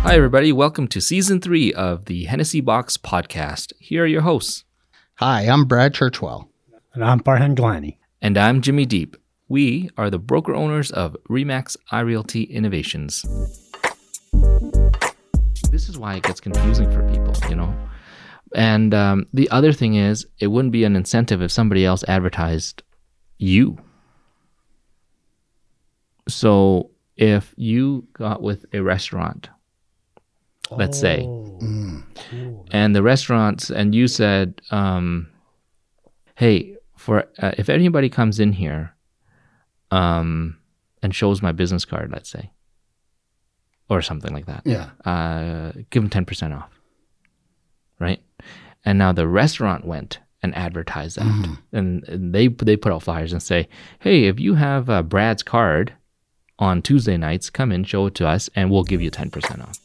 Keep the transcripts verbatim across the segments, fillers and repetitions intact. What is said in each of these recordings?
Hi, everybody. Welcome to season three of the Hennessy Box podcast. Here are your hosts. Hi, I'm Brad Churchwell. And I'm Farhan Glani. And I'm Jimmy Deep. We are the broker owners of Remax iRealty Innovations. This is why it gets confusing for people, you know? And um, the other thing is, it wouldn't be an incentive if somebody else advertised you. So if you got with a restaurant, let's oh. say, Mm. and the restaurants, and you said, um, hey, for uh, if anybody comes in here um, and shows my business card, let's say, or something like that, Yeah. uh, give them ten percent off, right? And now the restaurant went and advertised that, Mhm. and, and they they put out flyers and say, hey, if you have uh, Brad's card on Tuesday nights, come in, show it to us, and we'll give you ten percent off.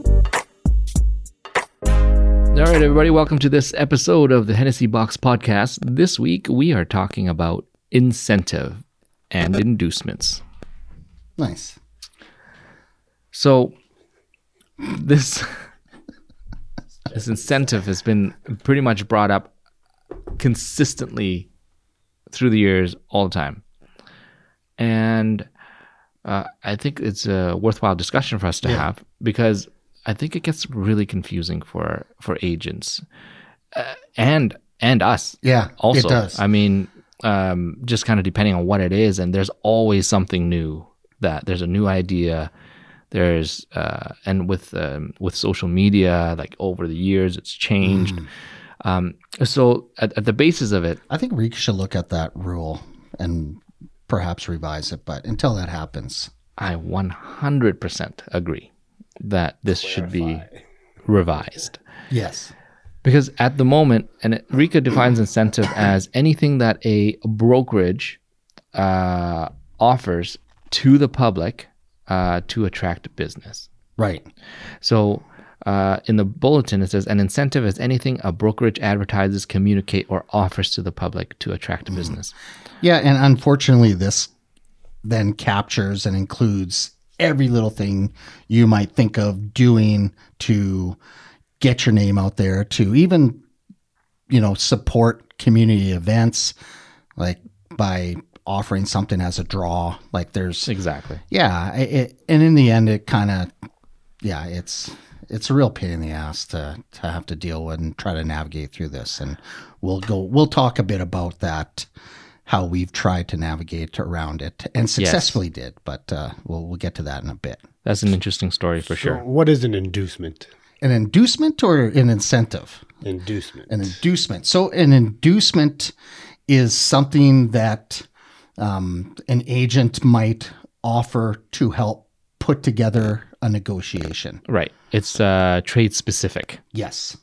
All right, everybody, welcome to this episode of the Hennessy Box podcast. This week, we are talking about incentive and inducements. Nice. So, this, this incentive has been pretty much brought up consistently through the years, all the time. And uh, I think it's a worthwhile discussion for us to Yeah. have, because I think it gets really confusing for for agents uh, and and us. Yeah, Also, it does. I mean, um, just kind of depending on what it is, and there's always something new. That there's a new idea. There's uh, and with um, with social media, like over the years, it's changed. Mm. Um, so at, at the basis of it, I think Reek should look at that rule and perhaps revise it, but until that happens. I one hundred percent agree that this should be revised. Yes. Because at the moment, and it, RICA defines incentive as anything that a brokerage uh, offers to the public uh, to attract business. Right. So uh, in the bulletin, it says an incentive is anything a brokerage advertises, communicate, or offers to the public to attract business. Yeah, and unfortunately, this then captures and includes every little thing you might think of doing to get your name out there, to even, you know, support community events, like by offering something as a draw. Like there's, Exactly. yeah, it, and in the end, it kind of, yeah, it's it's a real pain in the ass to to have to deal with and try to navigate through this. And we'll go, we'll talk a bit about that, how we've tried to navigate around it and successfully yes. did, but uh, we'll we'll get to that in a bit. That's an interesting story for so sure. What is an inducement? An inducement or an incentive? Inducement. An inducement. So an inducement is something that um, an agent might offer to help put together a negotiation. Right. It's uh, trade specific. Yes.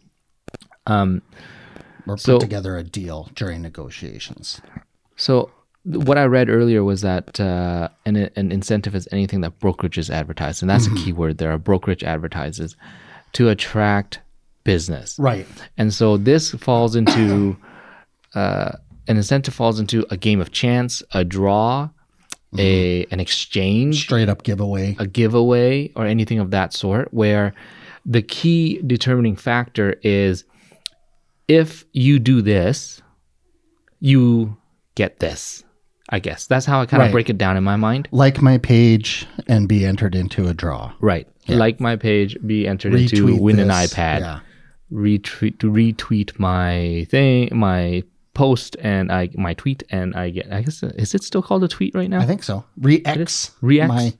Um, or put so, together a deal during negotiations. So what I read earlier was that uh, an, an incentive is anything that brokerages advertise. And that's mm-hmm. a key word there. A brokerage advertises to attract business. Right. And so this falls into, uh, an incentive falls into a game of chance, a draw, mm-hmm. a an exchange. Straight up giveaway. A giveaway or anything of that sort, where the key determining factor is if you do this, you get this. I guess that's how I kind of right. break it down in my mind. Like my page and be entered into a draw. Right. Yeah. Like my page, be entered retweet into win this. an iPad. Yeah. Retweet retweet my thing, my post, and I my tweet, and I get. I guess is it still called a tweet right now? I think so. Re-X. Re-X. My...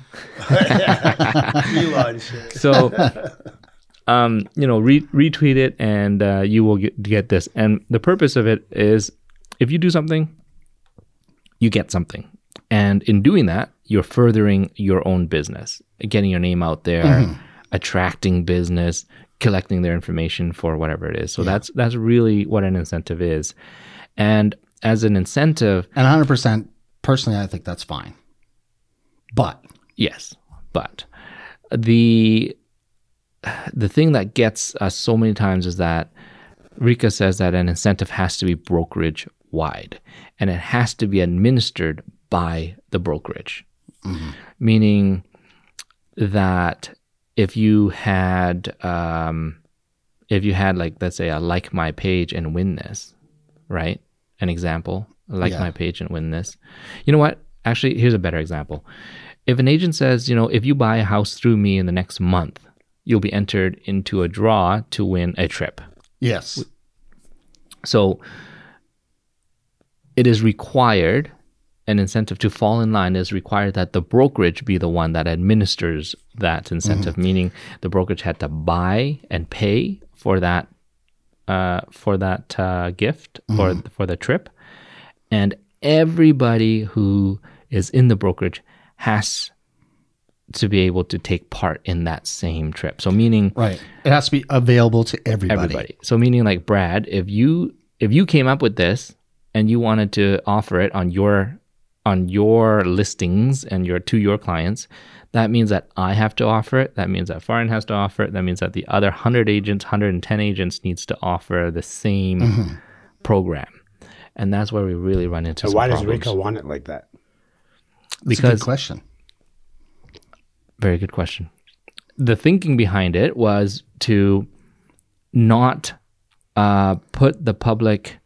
Elon shit. So, um, you know, re- retweet it, and uh, you will get get this. And the purpose of it is, if you do something, you get something. And in doing that, you're furthering your own business, getting your name out there, mm-hmm. attracting business, collecting their information for whatever it is. So yeah. that's that's really what an incentive is. And as an incentive... And one hundred percent, personally, I think that's fine. But... Yes, but the the thing that gets us so many times is that RICA says that an incentive has to be brokerage wide, and it has to be administered by the brokerage, mm-hmm. meaning that if you had um, if you had like let's say a like my page and win this, right? An example, like Yeah. my page and win this. You know what? Actually, here's a better example. If an agent says, you know, if you buy a house through me in the next month, you'll be entered into a draw to win a trip. Yes. So it is required, an incentive to fall in line is required that the brokerage be the one that administers that incentive, meaning the brokerage had to buy and pay for that uh, for that uh, gift for for the trip, and everybody who is in the brokerage has to be able to take part in that same trip. So meaning Right. It has to be available to everybody. everybody. So meaning like Brad, if you if you came up with this and you wanted to offer it on your on your listings and your to your clients, that means that I have to offer it. That means that Foreign has to offer it. That means that the other one hundred agents, one hundred ten agents needs to offer the same Mm-hmm. program. And that's where we really run into So some why does problems. Rico want it like that? It's a Because good question. Very good question. The thinking behind it was to not uh, put the public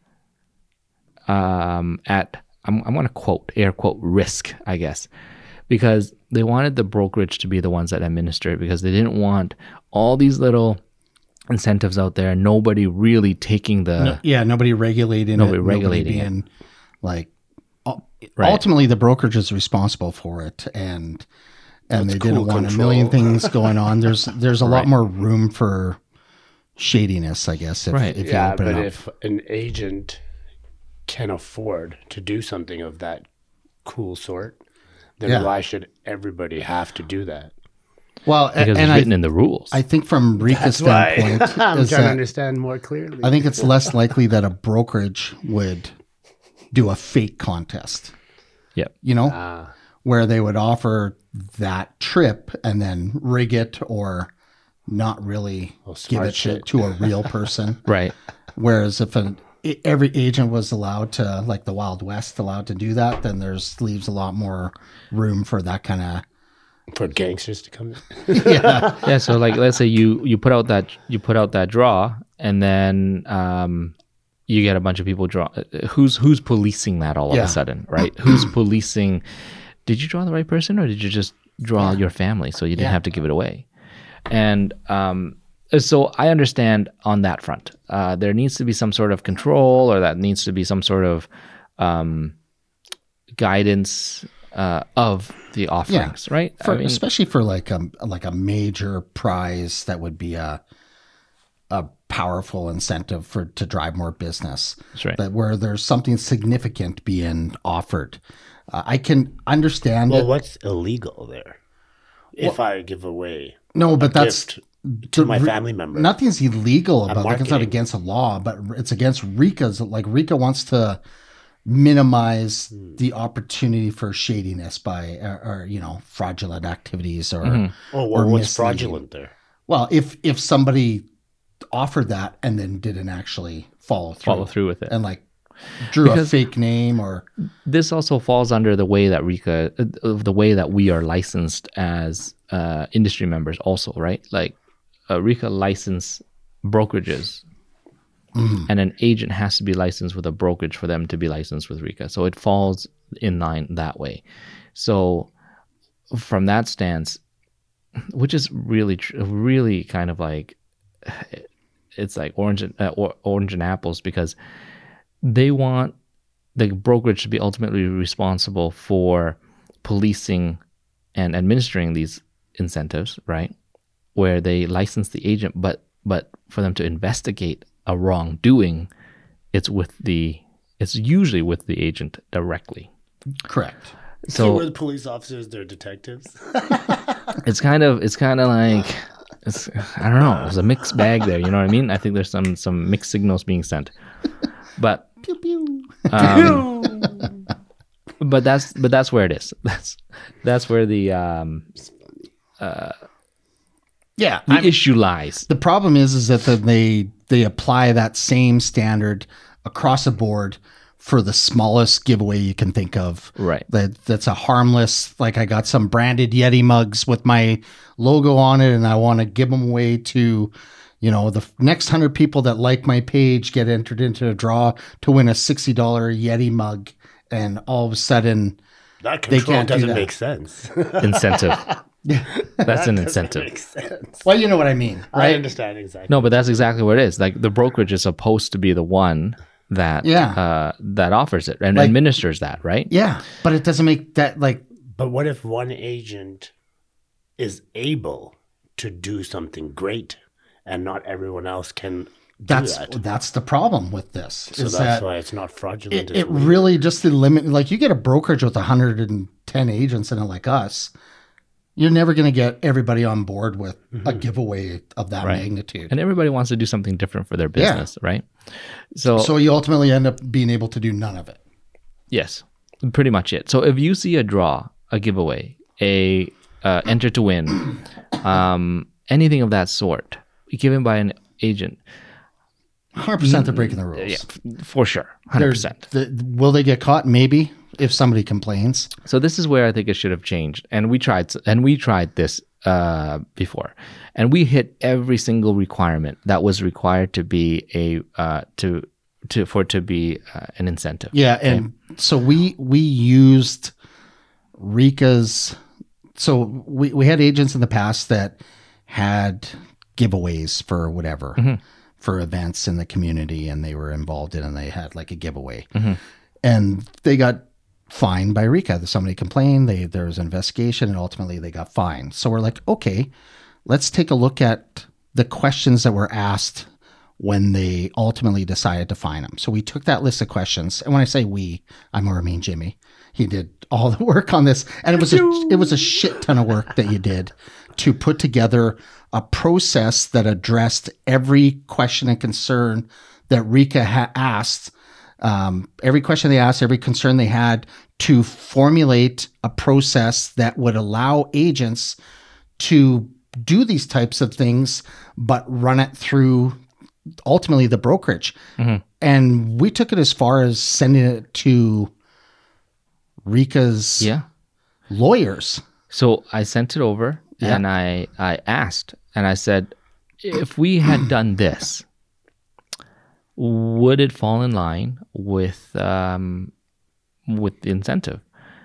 um, at, I'm, I'm going to quote, air quote, risk, I guess, because they wanted the brokerage to be the ones that administer it because they didn't want all these little incentives out there, nobody really taking the... No, yeah, nobody regulating Nobody it. regulating it. being like, ul- Right. ultimately the brokerage is responsible for it, and and That's they didn't cool want control. a million things going on. There's there's a Right. lot more room for shadiness, I guess. If, Right. if you Yeah, open but it up. if an agent can afford to do something of that cool sort, then Yeah. why should everybody have to do that? Well, a- because and it's written I, in the rules. I think from Rika's That's why standpoint, I'm is trying to that understand more clearly. I think it's less likely that a brokerage would do a fake contest. Yep. You know, Ah, where they would offer that trip and then rig it or not really Oh, give smart it to, shit. to a real person. Right. Whereas if an, i- every agent was allowed to, like the Wild West, allowed to do that, then there's leaves a lot more room for that kind of. for gangsters to come in. Yeah. Yeah, so like let's say you you put out that you put out that draw and then um you get a bunch of people draw who's who's policing that all Yeah. of a sudden, right? Who's policing, did you draw the right person or did you just draw your family so you didn't Yeah. have to give it away? And um so I understand on that front. Uh there needs to be some sort of control, or that needs to be some sort of um guidance uh of the offerings, right? For, I mean, especially for like a like a major prize that would be a a powerful incentive for to drive more business. that's right. That where there's something significant being offered. Uh, I can understand Well, it. what's illegal there? If I give away No, but that's gift to my family member, nothing's illegal about like it's not marketing. against the law, but it's against RICA's. Like RICA wants to minimize the opportunity for shadiness by or, or you know fraudulent activities or Mhm. oh, or well, what's misleading. fraudulent there? well if if somebody offered that and then didn't actually follow through, Follow through with it. and like drew Because- a fake name or This also falls under the way that RICA, uh, of the way that we are licensed as uh, industry members, also, right? Like uh, RICA license brokerages, and an agent has to be licensed with a brokerage for them to be licensed with RICA. So it falls in line that way. So from that stance, which is really, tr- really kind of like, it's like orange and, uh, or, orange and apples, because they want the brokerage to be ultimately responsible for policing and administering these incentives, right? Where they license the agent, but but for them to investigate a wrongdoing, it's with the it's usually with the agent directly. correct. So we're So the police officers, they're detectives. it's kind of it's kind of like it's I don't know. There's a mixed bag there. You know what I mean? I think there's some some mixed signals being sent, but Pew pew. um, but that's but that's where it is. That's that's where the um, Yeah, the I- issue lies. the problem is is that then they they apply that same standard across the board for the smallest giveaway you can think of. Right. That that's a harmless, like I got some branded Yeti mugs with my logo on it and I want to give them away to, you know, the next hundred people that like my page get entered into a draw to win a sixty dollars Yeti mug. And all of a sudden That they control can't do doesn't that. make sense. Incentive. That's an Doesn't incentive. make sense. Well, you know what I mean, I right? understand exactly. No, but that's exactly what it is. Like the brokerage is supposed to be the one that Yeah. uh, that offers it and Like- administers that, right? Yeah, but it doesn't make that like But what if one agent is able to do something great and not everyone else can do that's that? that's the problem with this. So is that's that why it's not fraudulent. it, it's it legal. really just the limit. Like you get a brokerage with one hundred ten agents in it, like us, you're never going to get everybody on board with a giveaway of that Right. magnitude. And everybody wants to do something different for their business, right? So, So you ultimately end up being able to do none of it. yes, pretty much it. So if you see a draw, a giveaway, a uh, enter to win, um, anything of that sort, given by an agent, one hundred percent they're breaking the rules. yeah, f- for sure, one hundred There's- percent. the- will they get caught? Maybe if somebody complains. So this is where I think it should have changed. And we tried, and we tried this uh, before, and we hit every single requirement that was required to be a uh, to to for it to be uh, an incentive. Yeah, and so we we used Rika's. So we we had agents in the past that had giveaways for whatever for events in the community, and they were involved in, and they had like a giveaway, and they got fined by Rika. Somebody complained. They there was an investigation, and ultimately they got fined. So we're like, okay, let's take a look at the questions that were asked when they ultimately decided to fine them. So we took that list of questions, and when I say we, I more mean Jimmy. He did all the work on this, and it was a it was a shit ton of work that you did to put together a process that addressed every question and concern that Rika had asked. Um, every question they asked, every concern they had, to formulate a process that would allow agents to do these types of things, but run it through ultimately the brokerage. And we took it as far as sending it to Rika's Yeah. lawyers. So I sent it over, Yeah. and I I asked, and I said, if we had done this, would it fall in line with um, with the incentive?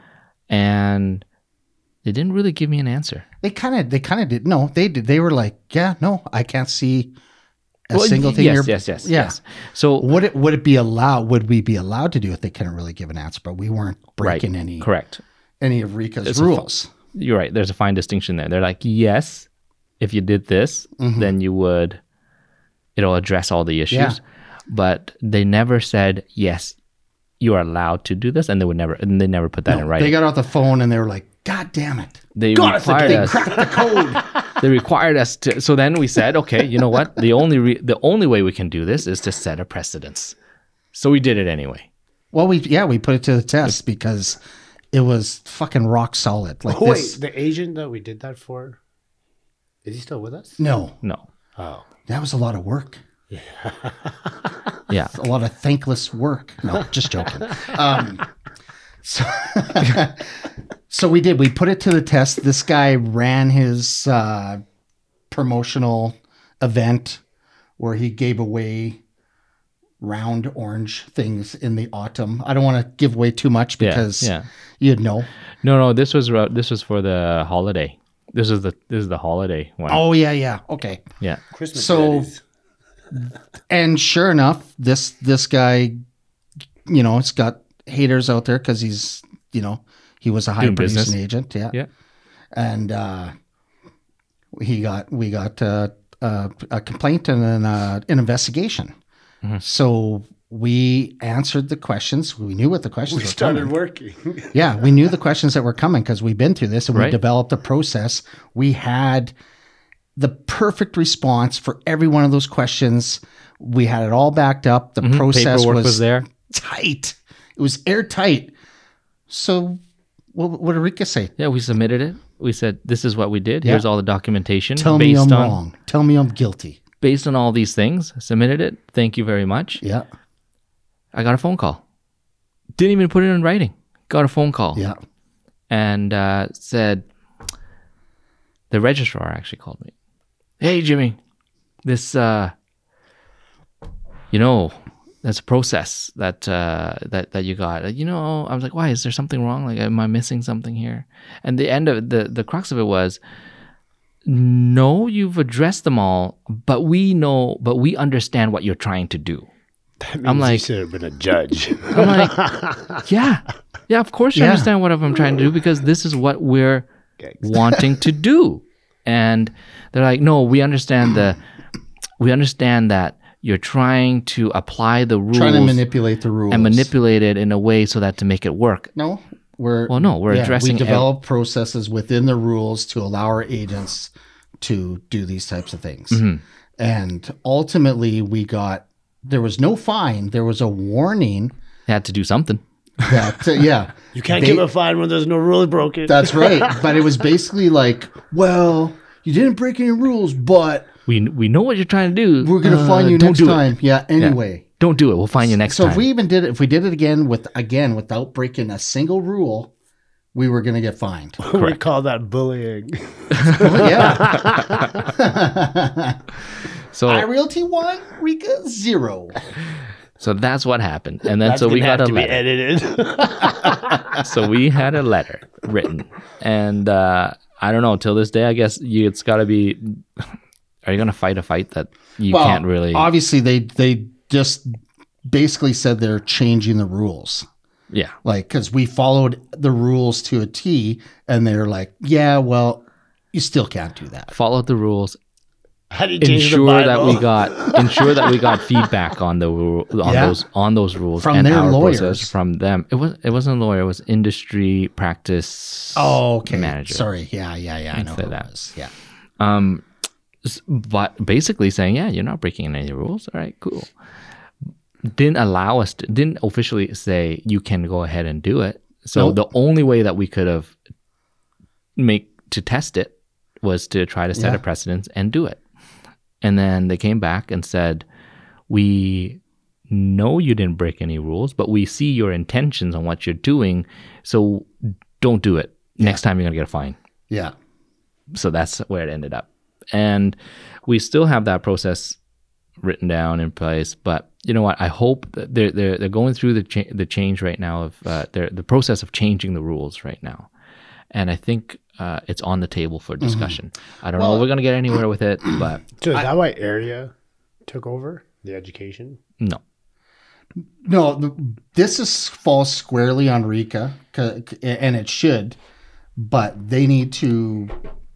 And they didn't really give me an answer. They kind of, they kind of did. No, they did. They were like, yeah, no, I can't see a Well, single thing. yes, you're- yes, yes, yeah. yes. So Would it, would it be allowed? Would we be allowed to do it? They couldn't really give an answer, but we weren't right, breaking any, correct. any of Rika's It's a fa- rules. You're right. There's a fine distinction there. They're like, yes, if you did this, Mm-hmm. then you would, it'll address all the issues. Yeah. But they never said, yes, you are allowed to do this. And they would never, and they never put that in writing. They got off the phone and they were like, God damn it. They God, it's like required they us. cracked the code. They required us to. So then we said, okay, you know what? The only re, the only way we can do this is to set a precedence. So we did it anyway. Well, we, yeah, we put it to the test because it was fucking rock solid. Like Oh, this. wait, the agent that we did that for, is he still with us? No, No. Oh. that was a lot of work. Yeah. A lot of thankless work. No, just joking. Um, so, so we did. We put it to the test. This guy ran his uh, promotional event where he gave away round orange things in the autumn. I don't want to give away too much Yeah, because yeah. you'd know. No, no. This was ro- this was for the holiday. This is the this is the holiday one. Oh yeah, yeah. Okay. Yeah. Christmas So- goodies. And sure enough, this this guy, you know, it's got haters out there because he's, you know, he was a high Doing producing business. agent, yeah, Yeah. and uh, he got we got uh, uh, a complaint and an, uh, an investigation. Mm-hmm. So we answered the questions. We knew what the questions We were started coming. working. Yeah, we knew the questions that were coming because we've been through this and we Right. developed a process. We had the perfect response for every one of those questions. We had it all backed up. The process Mm-hmm. Paperwork was, was there. tight. It was airtight. So what, what did Rika say? Yeah, we submitted it. We said this is what we did. Yeah. Here's all the documentation. Tell me based I'm on, wrong. Tell me I'm guilty. Based on all these things, submitted it. Thank you very much. Yeah. I got a phone call. Didn't even put it in writing. Got a phone call. Yeah. And uh, said, the registrar actually called me. Hey, Jimmy, this, uh, you know, there's a process that, uh, that, that you got. You know, I was like, why? Is there something wrong? Like, am I missing something here? And the end of the, the crux of it was, no, you've addressed them all, but we know, but we understand what you're trying to do. That means I'm like, you should have been a judge. I'm like, yeah, yeah, of course you Yeah. understand what I'm trying to do because this is what we're wanting to do. And they're like, no, we understand the, we understand that you're trying to apply the rules Trying to manipulate the rules. and manipulate it in a way so that to make it work. No, we're Well, no, we're addressing We develop processes within the rules to allow our agents to do these types of things, Mm-hmm. and ultimately we got there was no fine. There was a warning They had to do something. that uh, yeah, You can't They- give a fine when there's no rules broken. that's right. But it was basically like, well, you didn't break any rules, but We we know what you're trying to do. we're gonna Uh, fine you don't next do it. time. Yeah. Anyway. Don't do it. We'll find you next So time. if we even did it, if we did it again with again without breaking a single rule, we were going to get fined. we call that bullying. yeah. so I Realty one, Rika zero. so that's what happened. And then That's so we gonna got have a to be letter. edited. So we had a letter written, and uh, I don't know. Till this day, I guess you, it's got to be. Are you going to fight a fight that you Well, can't really? Obviously, they they just basically said they're changing the rules, Yeah, like because we followed the rules to a T, and they're like, yeah, well, you still can't do that. follow the rules. How do you change the Ensure Bible? that we got ensure that we got feedback on the ru- on Yeah. those on those rules From and their our lawyers. process from them. It was it wasn't a lawyer. It was industry practice. Oh, okay. Manager. Sorry. Yeah, yeah, yeah. I know say who it that. was. Yeah. Um, s- but basically saying, yeah, you're not breaking any rules. All right, cool. Didn't allow us to, didn't officially say you can go ahead and do it. So Nope. the only way that we could have make to test it was to try to set Yeah. a precedence and do it. And then they came back and said, we know you didn't break any rules, but we see your intentions on what you're doing. So don't do it. Next time you're going to get a fine. Yeah. So that's where it ended up. And we still have that process written down in place. But you know what? I hope that they're they're, they're going through the cha- the change right now of uh, they're, the process of changing the rules right now, and I think uh, it's on the table for discussion. I don't know Well- if we're gonna get anywhere with it, but So is that why area took over the education? no. No, th- this is falls squarely on Rika, c- c- and it should, but they need to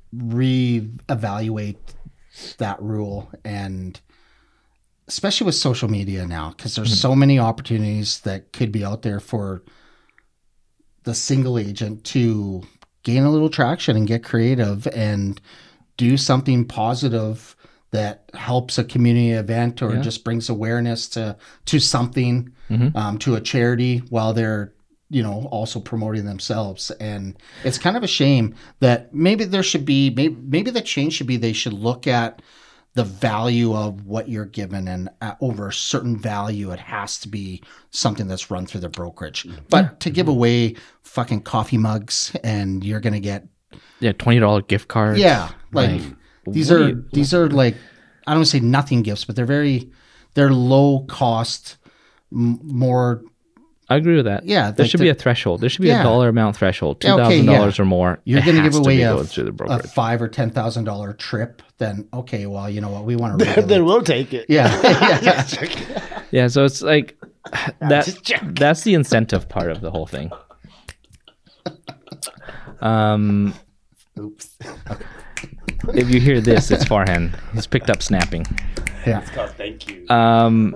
reevaluate that rule, and especially with social media now, because there's so many opportunities that could be out there for the single agent to gain a little traction and get creative and do something positive that helps a community event or Yeah. just brings awareness to to something, Mhm. um, to a charity while they're, you know, also promoting themselves. And it's kind of a shame that maybe there should be maybe maybe the change should be they should look at the value of what you're given, and uh, over a certain value it has to be something that's run through the brokerage. But to give away fucking coffee mugs and you're gonna get Yeah, twenty dollar gift card. yeah, like, Like, these what are do you- these are like, I don't want to say nothing gifts, but they're very they're low cost, m- more I agree with that. Yeah, there like should the- be a threshold. There should be Yeah. a dollar amount threshold, two Yeah, okay, thousand dollars yeah. or more. you're It going to has give away be a, going through the a brokerage. five or ten thousand dollar trip. Then okay, well, you know what, we want to Then we'll take it. yeah, yeah. Yeah, so it's like that. just joking. That's the incentive part of the whole thing. Um, Oops. if you hear this, it's Farhan. He's picked up snapping. Yeah. Oh, thank you. Um,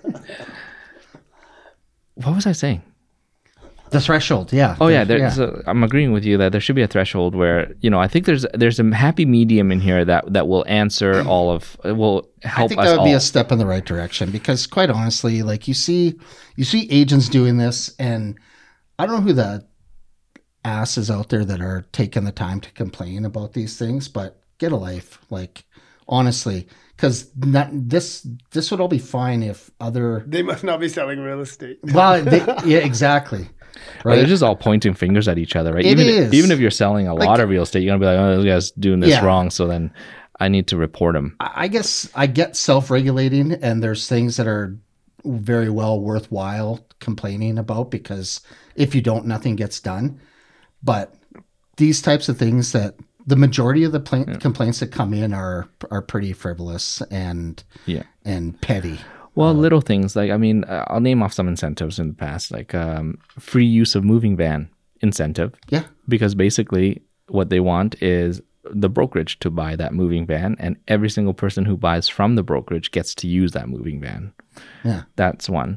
what was I saying? The threshold, yeah. Oh The- yeah, there's a, I'm agreeing with you that there should be a threshold where, you know, I think there's there's a happy medium in here that that will answer all of will I help think us that would all. be a step in the right direction, because quite honestly, like you see, you see agents doing this, and I don't know who the asses out there that are taking the time to complain about these things, but get a life, like honestly, because this this would all be fine if other. They must not be selling real estate. Well, they, yeah, exactly. Right. Right. They're just all pointing fingers at each other, right? It even is. If, even if you're selling a Like- lot of real estate, you're gonna be like, oh, this guy's doing this Yeah. wrong, so then I need to report him. I I guess I get self-regulating, and there's things that are very well worthwhile complaining about, because if you don't, nothing gets done. But these types of things, that the majority of the pla- complaints that come in are are pretty frivolous and Yeah. and petty. Well, little things like I mean, uh, I'll name off some incentives in the past, like um, free use of moving van incentive, Yeah, because basically what they want is the brokerage to buy that moving van, and every single person who buys from the brokerage gets to use that moving van. yeah, That's one.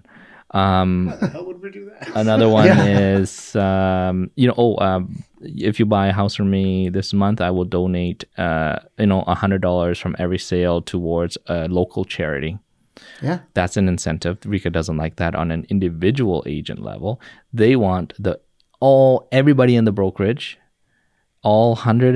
Um, How would we do that? Another one Yeah. is, um, you know, oh, um, if you buy a house from me this month, I will donate, uh, you know, a hundred dollars from every sale towards a local charity. yeah, That's an incentive. Rika doesn't like that on an individual agent level. They want the all everybody in the brokerage, all one hundred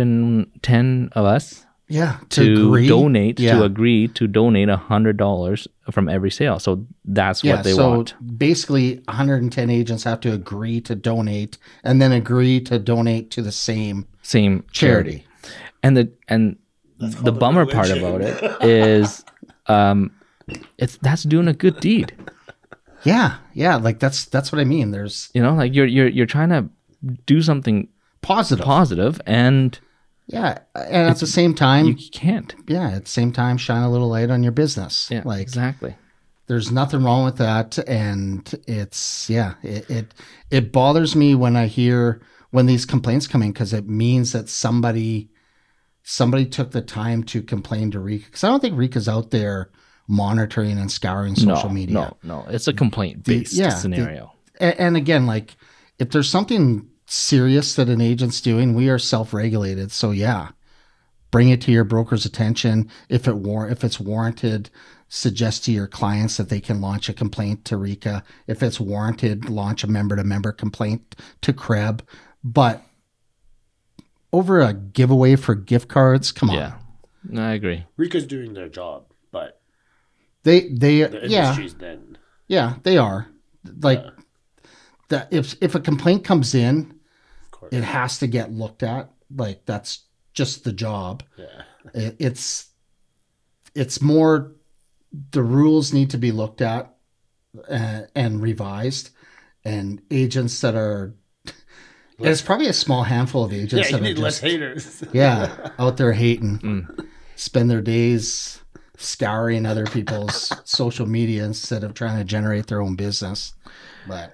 ten of us, yeah. to agree. donate Yeah. to agree to donate a hundred dollars from every sale. So that's Yeah, what they so want. basically one hundred ten agents have to agree to donate, and then agree to donate to the same Same charity. And the and the called a bummer part religion. about it is, um, it's that's doing a good deed. Yeah, yeah, like that's that's what I mean. There's You know, like you're you're you're trying to do something positive. positive, and Yeah, and at the same time, you can't. yeah, at the same time, shine a little light on your business. Yeah, like exactly. there's nothing wrong with that, and it's yeah, it it, it bothers me when I hear when these complaints come in, because it means that somebody somebody took the time to complain to Rika, because I don't think Rika's out there monitoring and scouring social no, media. No, no, it's a complaint based yeah, the- scenario. A- And again, like if there's something serious that an agent's doing, we are self-regulated. So yeah, bring it to your broker's attention. If it war- if it's warranted, suggest to your clients that they can launch a complaint to Rika. If it's warranted, launch a member-to-member complaint to C R E B. But over a giveaway for gift cards, come on. Yeah, no, I agree. Rika's doing their job, but They they the yeah. industry's then. Yeah, they are. Like that if if a complaint comes in, Of course. it has to get looked at. Like that's just the job. Yeah. It, it's it's more the rules need to be looked at uh, and revised, and agents that are. And it's probably a small handful of Yeah, agents you that are need less just haters. yeah out there hating, Mm. spend their days scouring other people's social media instead of trying to generate their own business. But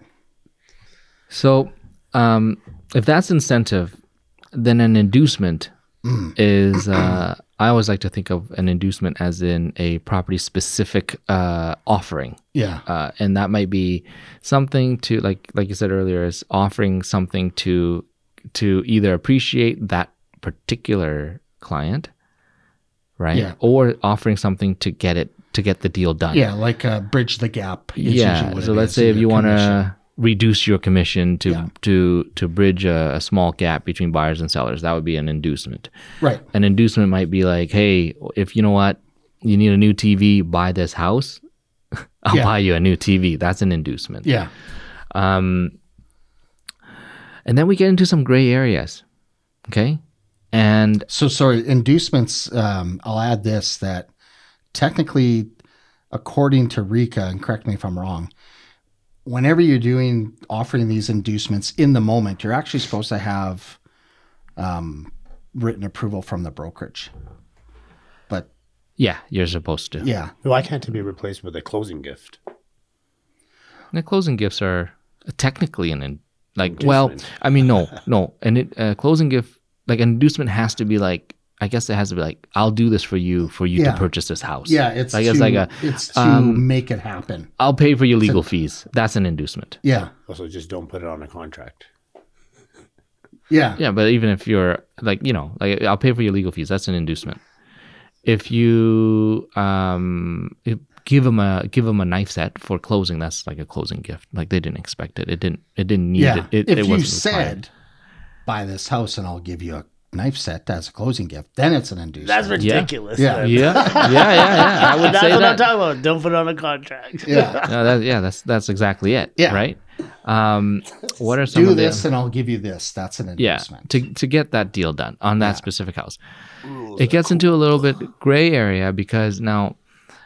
So, um, if that's incentive, then an inducement is. Uh, I always like to think of an inducement as in a property specific uh, offering. yeah, Uh, and that might be something to like like you said earlier, is offering something to to either appreciate that particular client, right? Yeah. Or offering something to get it to get the deal done. yeah, like uh, bridge the gap. is usually Yeah. what So it let's is say in if your you want commission. to reduce your commission to Yeah. to to bridge a, a small gap between buyers and sellers, that would be an inducement. right, An inducement might be like, hey, if you know what, you need a new T V, buy this house. I'll Yeah. buy you a new T V. That's an inducement. yeah, Um, and then we get into some gray areas. Okay. And So sorry, inducements. Um, I'll add this that technically, according to Rika, and correct me if I'm wrong, whenever you're doing offering these inducements in the moment, you're actually supposed to have um, written approval from the brokerage. But yeah, you're supposed to. yeah, Why can't it be replaced with a closing gift? The closing gifts are technically an in, like well, Inducement. I mean no, no, and it uh, closing gift like an inducement has to be like I guess it has to be like I'll do this for you for you Yeah. to purchase this house. yeah, it's like to, it's like a it's to um, make it happen. I'll pay for your legal fees. That's an inducement. Yeah, Also, just don't put it on a contract. yeah, Yeah, but even if you're like you know like I'll pay for your legal fees. That's an inducement. If you um if- give them a give them a knife set for closing, that's like a closing gift. Like they didn't expect it. It didn't it didn't need yeah. it. It, if it you wasn't required. said buy this house and I'll give you a knife set as a closing gift, then it's an inducement. That's ridiculous. Yeah. man. Yeah, yeah, yeah, yeah. I would That's say what I'm that. talking about. Don't put it on a contract. Yeah. No, that, yeah, that's that's exactly it. Yeah. Right. Um, what are some Do of the this and I'll give you this. That's an yeah inducement. to to get that deal done on that Yeah. specific house? Rules It are gets into a little bit gray area because now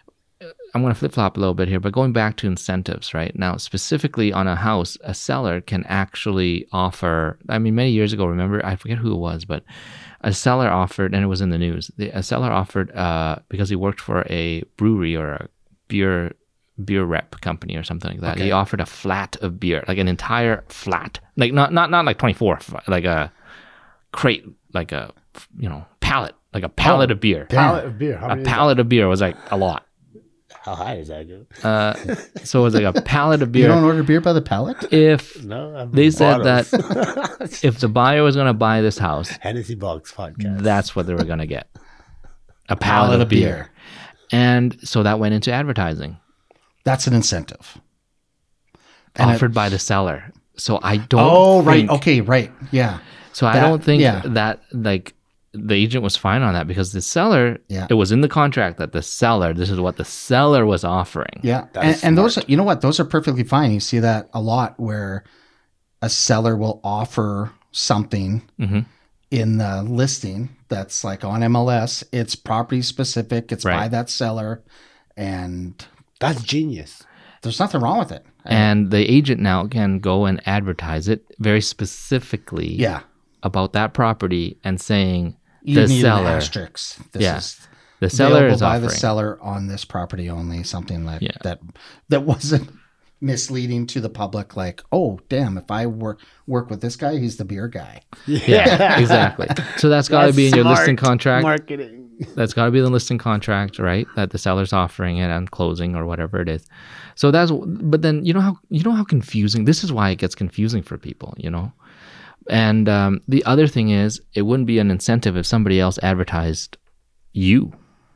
I'm going to flip flop a little bit here, but going back to incentives, right? Now, specifically on a house, a seller can actually offer, I mean, many years ago, remember, I forget who it was, but a seller offered, and it was in the news, the, a seller offered, uh, because he worked for a brewery or a beer beer rep company or something like that. Okay. He offered a flat of beer, like an entire flat, like not not not like twenty-four, like a crate, like a, you know, pallet, like a pallet Oh, of beer. Pallet of beer. How A many is pallet of beer was like a lot. that? How high does that go? Uh, so it was like a pallet of You beer. don't order beer by the pallet? If No, I'm they said bottles. that if the buyer was going to buy this house, Hennessy Box podcast. that's what they were going to get. A pallet of beer. And so that went into advertising, That's an incentive. And it- offered by the seller. So I don't oh, right. think, Okay, right. Yeah. So I That- don't think yeah. that like the agent was fine on that because the seller, Yeah. it was in the contract that the seller, this is what the seller was offering. Yeah. And, That's and those, smart. you know what? Those are perfectly fine. You see that a lot where a seller will offer something Mhm. in the listing that's like on M L S. It's property specific. It's by Right. that seller. And That's genius. there's nothing wrong with it. And the agent now can go and advertise it very specifically Yeah. about that property and saying You the need an seller, asterisk. This Yeah. is the seller available is by offering. the seller on this property only, something like Yeah. that that wasn't misleading to the public, like, oh damn, if I work work with this guy, he's the beer guy. Yeah, exactly. So that's got to That's be in your smart listing contract. Marketing. That's got to be the listing contract, right? That the seller's offering it on closing or whatever it is. So that's, but then you know how you know how confusing. This is why it gets confusing for people, you know. And um, the other thing is, it wouldn't be an incentive if somebody else advertised you.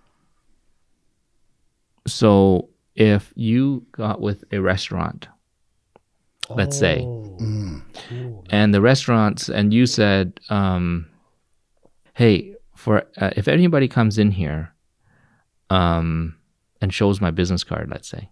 So if you got with a restaurant, let's say, Oh, Mm. cool. and the restaurants, and you said, um, "Hey, for uh, if anybody comes in here, um, and shows my business card, let's say,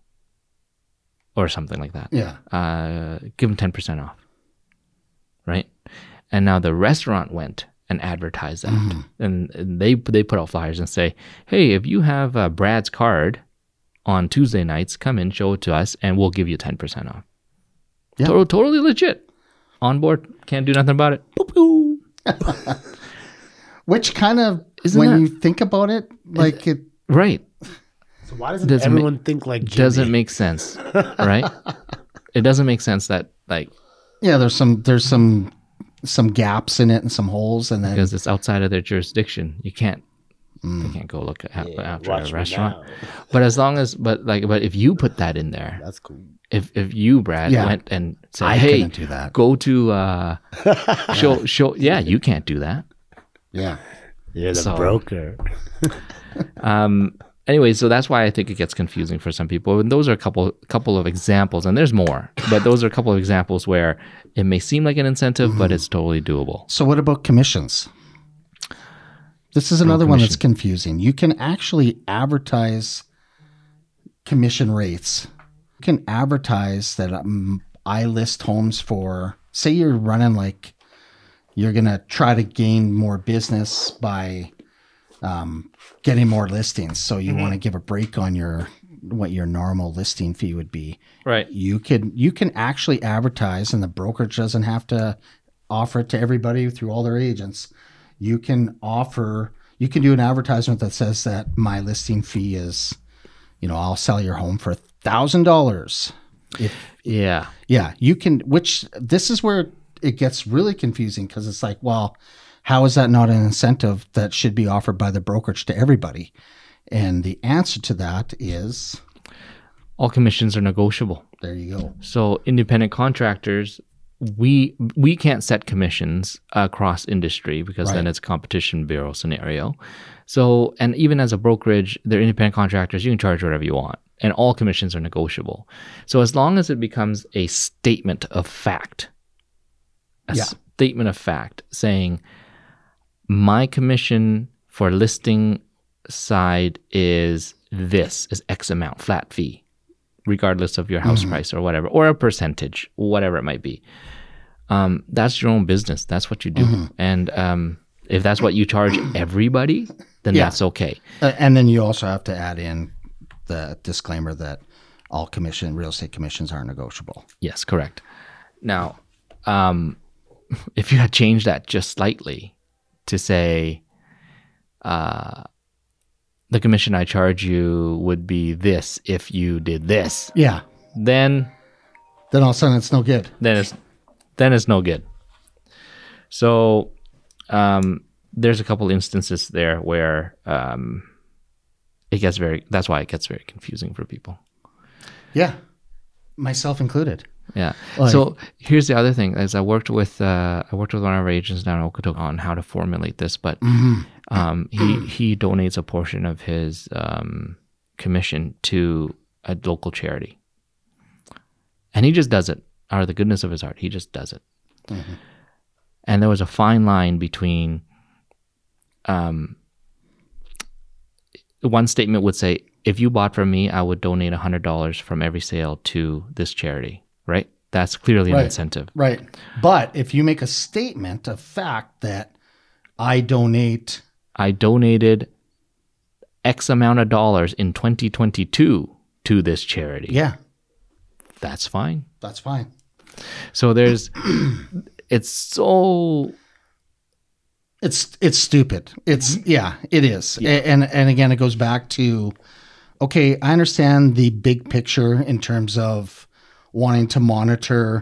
or something like that, Yeah. uh, give them ten percent off, right?" And now the restaurant went and advertised that, Mhm. and, and they they put out flyers and say, "Hey, if you have uh, Brad's card on Tuesday nights, come in, show it to us, and we'll give you ten percent off." Yeah. Total, totally legit. On board, can't do nothing about it. Boop, boop. Which kind of, Isn't when that- you think about it, like it, Right. So why doesn't Doesn't everyone think like Jimmy? Doesn't make sense, right? It doesn't make sense that, like, yeah, there's some there's some some gaps in it and some holes, and then because it's outside of their jurisdiction, you can't, Mm. they can't go look at Yeah, after watch a me restaurant. now. But as long as, but like, but if you put that in there, That's cool. if if you, Brad, Yeah. went and said, I "Hey, couldn't do that. go to uh, show show," yeah, you can't do that. Yeah, You're the So- broker. Um, anyway, so that's why I think it gets confusing for some people. And those are a couple couple of examples, and there's more, but those are a couple of examples where it may seem like an incentive, but it's totally doable. So what about commissions? This is another one that's confusing. You can actually advertise commission rates. You can advertise that um, I list homes for, say you're running like, you're going to try to gain more business by um, getting more listings. So you want to give a break on your, what your normal listing fee would be. Right. You can, you can actually advertise, and the brokerage doesn't have to offer it to everybody through all their agents. You can offer, you can do an advertisement that says that my listing fee is, you know, I'll sell your home for a thousand dollars. If Yeah. yeah, you can, which this is where it gets really confusing, because it's like, well, how is that not an incentive that should be offered by the brokerage to everybody? And the answer to that is, All commissions are negotiable. there you go. So independent contractors, we we can't set commissions across industry because then Right. it's a competition bureau scenario. So, and even as a brokerage, they're independent contractors, you can charge whatever you want, and all commissions are negotiable. So as long as it becomes a statement of fact, a Yeah. statement of fact saying my commission for listing side is this, is X amount, flat fee, regardless of your house mm-hmm. price or whatever, or a percentage, whatever it might be. Um, that's your own business. That's what you do. Mm-hmm. And um, if that's what you charge everybody, then yeah. that's okay. Uh, and then you also have to add in the disclaimer that all commission, real estate commissions are negotiable. Yes, correct. Now, um, if you had changed that just slightly to say, uh, the commission I charge you would be this if you did this. Yeah. Then, then all of a sudden it's no good. Then it's then it's no good. So, um, there's a couple instances there where um, it gets very. That's why it gets very confusing for people. Yeah, myself included. Yeah. Like, so here's the other thing: is I worked with uh, I worked with one of our agents down in Okotoks on how to formulate this, but mm-hmm. um, he he donates a portion of his um, commission to a local charity, and he just does it out of the goodness of his heart. He just does it. Mm-hmm. And there was a fine line between, um, one statement would say, if you bought from me, I would donate one hundred dollars from every sale to this charity, right? That's clearly right. an incentive. Right. But if you make a statement of fact that I donate... I donated X amount of dollars in twenty twenty-two to this charity. Yeah. That's fine. That's fine. So there's... it's so... It's it's stupid. It's yeah, it is. Yeah. And and again, it goes back to, okay, I understand the big picture in terms of wanting to monitor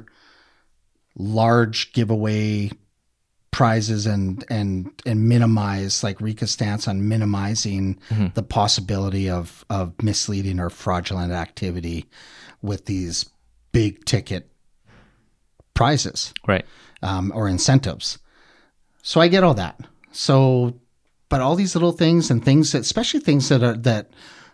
large giveaway prizes and and and minimize, like Rika's stance on minimizing mm-hmm. the possibility of of misleading or fraudulent activity with these big ticket prizes, right, um, or incentives. So I get all that. So, but all these little things and things, that, especially things that are that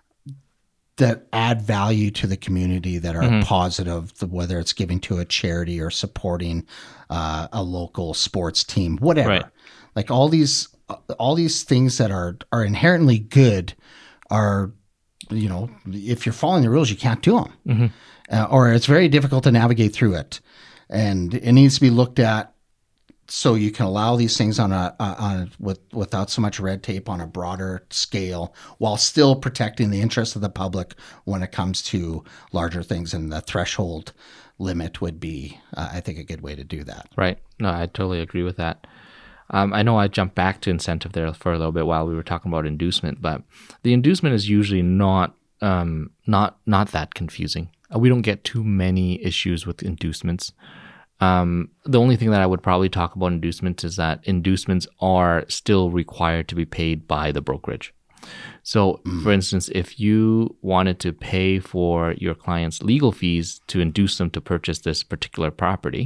that add value to the community, that are mm-hmm. positive, whether it's giving to a charity or supporting uh, a local sports team, whatever. Right. Like all these, all these things that are are inherently good are, you know, if you're following the rules, you can't do them, mm-hmm. uh, or it's very difficult to navigate through it, and it needs to be looked at. So you can allow these things on a, on a, with without so much red tape on a broader scale, while still protecting the interests of the public when it comes to larger things. And the threshold limit would be, uh, I think, a good way to do that. Right. No, I totally agree with that. Um, I know I jumped back to incentive there for a little bit while we were talking about inducement, but the inducement is usually not um, not not that confusing. Uh, we don't get too many issues with inducements. Um, the only thing that I would probably talk about inducements is that inducements are still required to be paid by the brokerage. So, mm. for instance, if you wanted to pay for your client's legal fees to induce them to purchase this particular property,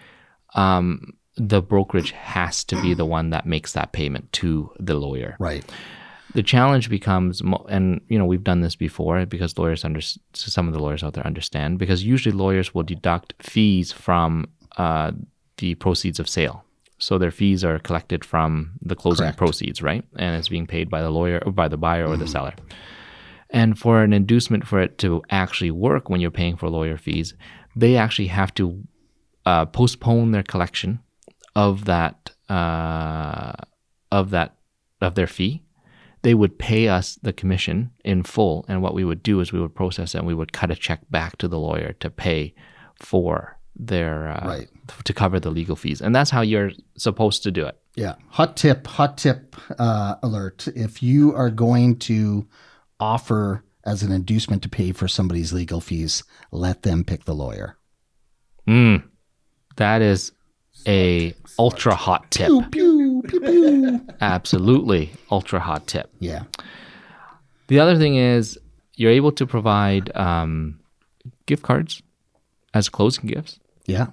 um, the brokerage has to be the one that makes that payment to the lawyer. Right. The challenge becomes, and you know, we've done this before because lawyers under some of the lawyers out there understand, because usually lawyers will deduct fees from uh, the proceeds of sale. So their fees are collected from the closing Correct. proceeds, right? And it's being paid by the lawyer or by the buyer or mm. the seller. And for an inducement, for it to actually work when you're paying for lawyer fees, they actually have to uh, postpone their collection of that uh, of that of their fee. They would pay us the commission in full, and what we would do is we would process it and we would cut a check back to the lawyer to pay for their uh, right. to cover the legal fees, and that's how you're supposed to do it. Yeah. Hot tip, hot tip uh, alert. If you are going to offer as an inducement to pay for somebody's legal fees, let them pick the lawyer. Mm, that is a ultra hot tip. Pew, pew, pew, pew. Absolutely ultra hot tip. Yeah. The other thing is you're able to provide um, gift cards as closing gifts. Yeah.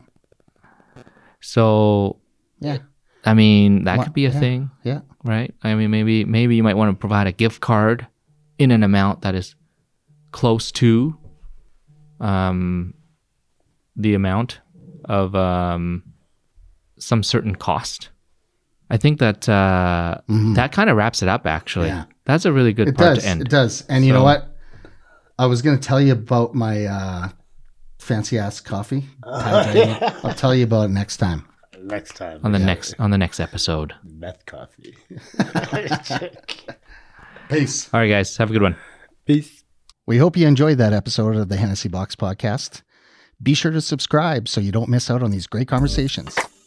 So, yeah. I mean, that What? could be a yeah. thing. Yeah. Right? I mean, maybe maybe you might want to provide a gift card in an amount that is close to um, the amount of um, some certain cost, I think that uh, Mhm. that kind of wraps it up, actually. Yeah. That's a really good It part does. to end. It does. And you know So- what? I was going to tell you about my uh, fancy ass coffee. I'll tell you about it next time. Next time. On the yeah. next on the next episode. Meth coffee. Peace. All right, guys. Have a good one. Peace. We hope you enjoyed that episode of the Hennessy Box Podcast. Be sure to subscribe so you don't miss out on these great conversations.